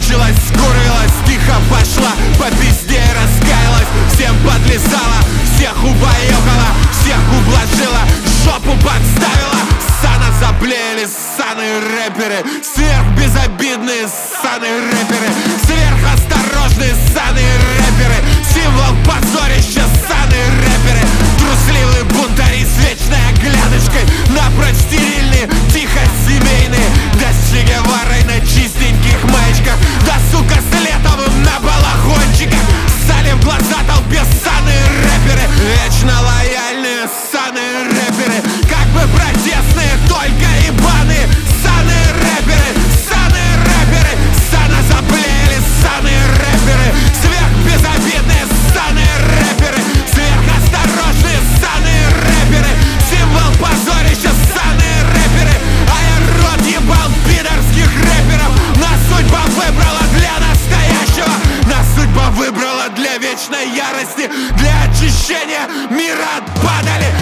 кончилась, скурилась, тихо пошла, по пизде раскаялась, всем подлезала, всех убаюкала, всех ублажила, жопу подставила. Ссано заблеяли ссаные рэперы, сверхбезобидные ссаные рэперы, сверхосторожные ссаные рэперы, символ позорища ссаные рэперы, трусливые бунтари с вечной оглядочкой, напрочь стерильные, тихо семейные, да с Че Геварой на чистеньких маечках, да сука с Летовым на балахончиках, ссали в глаза толпе ссаные рэперы, вечно лояльные ссаные рэперы, как бы протестные, только ебаные ссаные рэперы, ссаные рэперы, ссано заблеяли ссаные рэперы, сверхбезобидные ссаные рэперы, сверхосторожные ссаные рэперы, символ позорища ссаные рэперы, а я рот ебал пидорских рэперов. Нас судьба выбрала для настоящего, нас судьба выбрала для вечной ярости, для очищения мира от падали.